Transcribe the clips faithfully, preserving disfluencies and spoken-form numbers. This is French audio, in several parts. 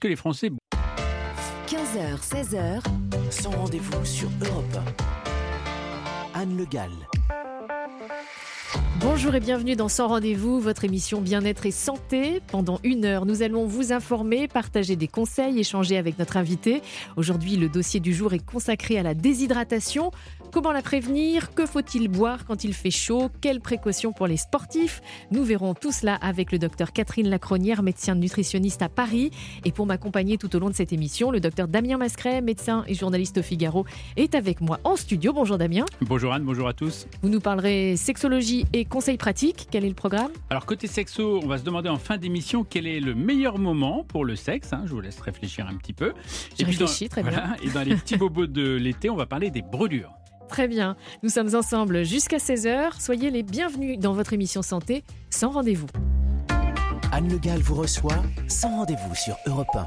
que les Français. quinze heures, seize heures, Sans rendez-vous sur Europe un. Anne Le Gall. Bonjour et bienvenue dans Sans Rendez-vous, votre émission Bien-être et Santé. Pendant une heure, nous allons vous informer, partager des conseils, échanger avec notre invité. Aujourd'hui, le dossier du jour est consacré à la déshydratation. Comment la prévenir ? Que faut-il boire quand il fait chaud ? Quelles précautions pour les sportifs ? Nous verrons tout cela avec le docteur Catherine Lacronière, médecin nutritionniste à Paris. Et pour m'accompagner tout au long de cette émission, le docteur Damien Mascret, médecin et journaliste au Figaro, est avec moi en studio. Bonjour Damien. Bonjour Anne, bonjour à tous. Vous nous parlerez sexologie et conseils pratiques. Quel est le programme ? Alors côté sexo, on va se demander en fin d'émission quel est le meilleur moment pour le sexe. Hein, je vous laisse réfléchir un petit peu. Je et réfléchis, puis dans, très bien. Voilà, et dans les petits bobos de l'été, on va parler des brûlures. Très bien. Nous sommes ensemble jusqu'à seize heures. Soyez les bienvenus dans votre émission Santé, Sans Rendez-vous. Anne Le Gall vous reçoit Sans rendez-vous sur Europe un.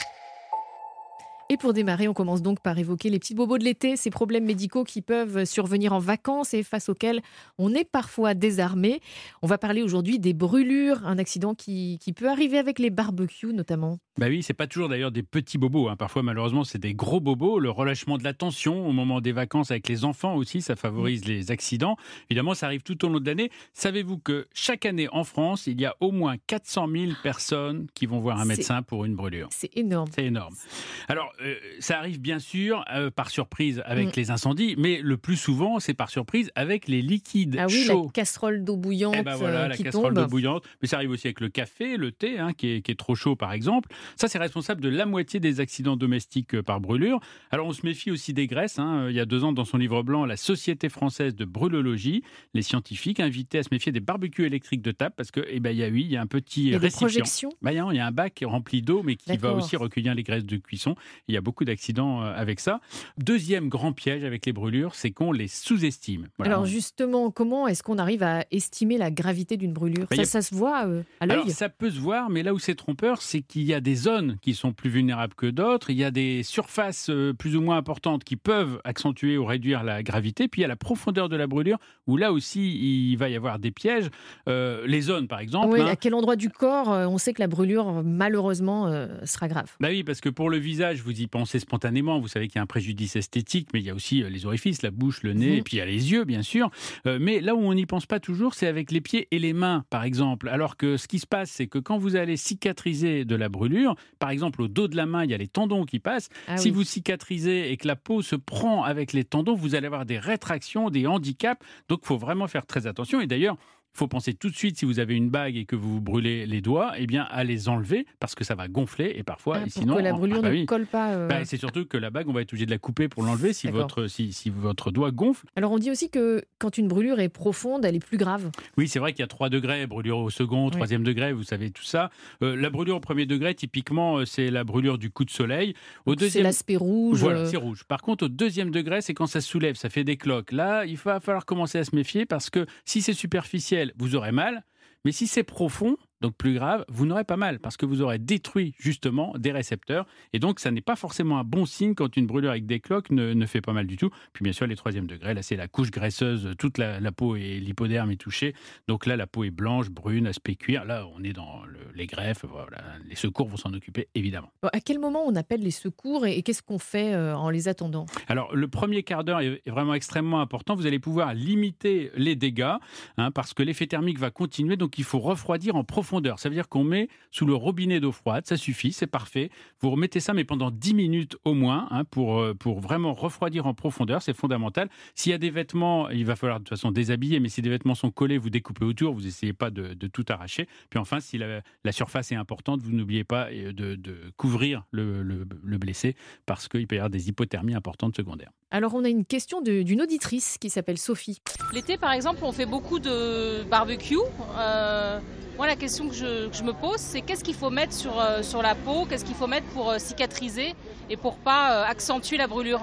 Et pour démarrer, on commence donc par évoquer les petits bobos de l'été, ces problèmes médicaux qui peuvent survenir en vacances et face auxquels on est parfois désarmé. On va parler aujourd'hui des brûlures, un accident qui, qui peut arriver avec les barbecues notamment. Bah oui, c'est pas toujours d'ailleurs des petits bobos. Hein. Parfois, malheureusement, c'est des gros bobos. Le relâchement de la tension au moment des vacances avec les enfants aussi, ça favorise mmh. les accidents. Évidemment, ça arrive tout au long de l'année. Savez-vous que chaque année en France, il y a au moins quatre cent mille personnes qui vont voir un c'est... médecin pour une brûlure. C'est énorme. C'est énorme. Alors, euh, ça arrive bien sûr euh, par surprise avec mmh. les incendies, mais le plus souvent, c'est par surprise avec les liquides ah oui, chauds. La casserole d'eau bouillante eh ben voilà, euh, la qui casserole tombe. d'eau bouillante. Mais ça arrive aussi avec le café, le thé, hein, qui, est, qui est trop chaud par exemple. Ça, c'est responsable de la moitié des accidents domestiques par brûlure. Alors, on se méfie aussi des graisses. Hein. Il y a deux ans, dans son livre blanc, la Société française de brûlologie, les scientifiques invitaient à se méfier des barbecues électriques de table parce que, eh ben, il y a, oui, il y a un petit il y a récipient. Des projections ben, il, y a, il y a un bac rempli d'eau, mais qui D'accord. va aussi recueillir les graisses de cuisson. Il y a beaucoup d'accidents avec ça. Deuxième grand piège avec les brûlures, c'est qu'on les sous-estime. Voilà. Alors, justement, comment est-ce qu'on arrive à estimer la gravité d'une brûlure ? ben, ça, a... ça se voit euh, à l'œil ? Alors, ça peut se voir, mais là où c'est trompeur, c'est qu'il y a des zones qui sont plus vulnérables que d'autres. Il y a des surfaces plus ou moins importantes qui peuvent accentuer ou réduire la gravité. Puis il y a la profondeur de la brûlure où là aussi il va y avoir des pièges. Euh, les zones par exemple. Oui, hein. À quel endroit du corps on sait que la brûlure malheureusement euh, sera grave ? Bah oui, parce que pour le visage, vous y pensez spontanément. Vous savez qu'il y a un préjudice esthétique, mais il y a aussi les orifices, la bouche, le nez, mmh. et puis il y a les yeux bien sûr. Euh, mais là où on n'y pense pas toujours, c'est avec les pieds et les mains par exemple. Alors que ce qui se passe, c'est que quand vous allez cicatriser de la brûlure, par exemple au dos de la main, il y a les tendons qui passent. Ah si oui. vous cicatrisez et que la peau se prend avec les tendons, vous allez avoir des rétractions, des handicaps. Donc, il faut vraiment faire très attention. Et d'ailleurs, il faut penser tout de suite, si vous avez une bague et que vous vous brûlez les doigts, eh bien, à les enlever parce que ça va gonfler et parfois, ah, et sinon... Pour que la brûlure ah, bah ne oui. colle pas... Euh... Bah, c'est surtout que la bague, on va être obligé de la couper pour l'enlever si votre, si, si votre doigt gonfle. Alors, on dit aussi que quand une brûlure est profonde, elle est plus grave. Oui, c'est vrai qu'il y a trois degrés, brûlure au second, troisième oui. degré, vous savez tout ça. Euh, la brûlure au premier degré, typiquement, c'est la brûlure du coup de soleil. Au deuxième... C'est l'aspect rouge. Voilà, c'est rouge. Par contre, au deuxième degré, c'est quand ça soulève, ça fait des cloques. Là, il va falloir commencer à se méfier parce que si c'est superficiel, vous aurez mal. Mais si c'est profond, donc plus grave, vous n'aurez pas mal parce que vous aurez détruit justement des récepteurs. Et donc, ça n'est pas forcément un bon signe quand une brûlure avec des cloques ne, ne fait pas mal du tout. Puis bien sûr, les troisième degrés, là, c'est la couche graisseuse. Toute la, la peau et l'hypoderme est touchée. Donc là, la peau est blanche, brune, aspect cuir. Là, on est dans le, les greffes. Voilà. Les secours vont s'en occuper, évidemment. Bon, à quel moment on appelle les secours et, et qu'est-ce qu'on fait euh, en les attendant ? Alors, le premier quart d'heure est, est vraiment extrêmement important. Vous allez pouvoir limiter les dégâts hein, parce que l'effet thermique va continuer. Donc, il faut refroidir en profondeur. Ça veut dire qu'on met sous le robinet d'eau froide, ça suffit, c'est parfait. Vous remettez ça, mais pendant dix minutes au moins, hein, pour, pour vraiment refroidir en profondeur, c'est fondamental. S'il y a des vêtements, il va falloir de toute façon déshabiller, mais si des vêtements sont collés, vous découpez autour, vous n'essayez pas de, de tout arracher. Puis enfin, si la, la surface est importante, vous n'oubliez pas de, de couvrir le, le, le blessé, parce qu'il peut y avoir des hypothermies importantes secondaires. Alors, on a une question de, d'une auditrice qui s'appelle Sophie. L'été, par exemple, on fait beaucoup de barbecue. Euh, moi, la question que je, que je me pose, c'est qu'est-ce qu'il faut mettre sur, euh, sur la peau ? Qu'est-ce qu'il faut mettre pour euh, cicatriser et pour pas euh, accentuer la brûlure ?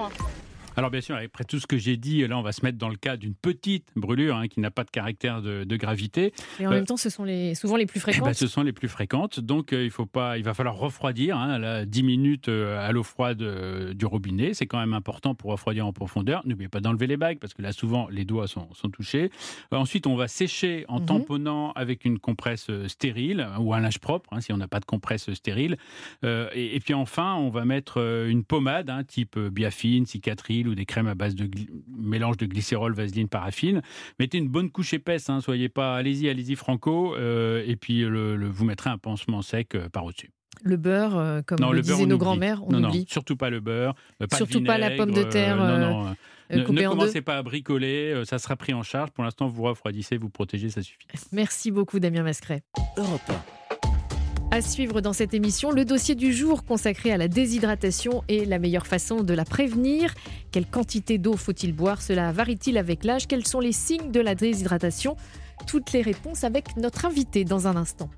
Alors bien sûr, après tout ce que j'ai dit, là on va se mettre dans le cas d'une petite brûlure hein, qui n'a pas de caractère de, de gravité. Et en Euh, même temps, ce sont les, souvent les plus Eh fréquentes. ben, ce sont les plus fréquentes, donc euh, il faut pas, il va falloir refroidir hein, là, dix minutes euh, à l'eau froide euh, du robinet. C'est quand même important pour refroidir en profondeur. N'oubliez pas d'enlever les bagues parce que là souvent les doigts sont, sont touchés. Euh, ensuite, on va sécher en Mhm. tamponnant avec une compresse euh, stérile ou un linge propre hein, si on n'a pas de compresse stérile. Euh, et, et puis enfin, on va mettre euh, une pommade hein, type euh, Biafine, Cicatril ou des crèmes à base de gly- mélange de glycérol, vaseline, paraffine. Mettez une bonne couche épaisse, hein, soyez pas, allez-y, allez-y franco, euh, et puis le, le- vous mettrez un pansement sec euh, par au-dessus. Le beurre, euh, comme Non, le le beurre, disaient on nos oublie. grands-mères, on non, oublie. non, surtout pas le beurre, euh, pas Surtout de pas la vinaigre, pomme de terre, euh, euh, non, non, euh, Euh, ne, coupée ne en deux. commencez pas à bricoler, euh, ça sera pris en charge. Pour l'instant, vous refroidissez, vous protégez, ça suffit. Merci beaucoup, Damien Mascret. Europe un. À suivre dans cette émission, le dossier du jour consacré à la déshydratation et la meilleure façon de la prévenir. Quelle quantité d'eau faut-il boire? Cela varie-t-il avec l'âge? Quels sont les signes de la déshydratation? Toutes les réponses avec notre invité dans un instant.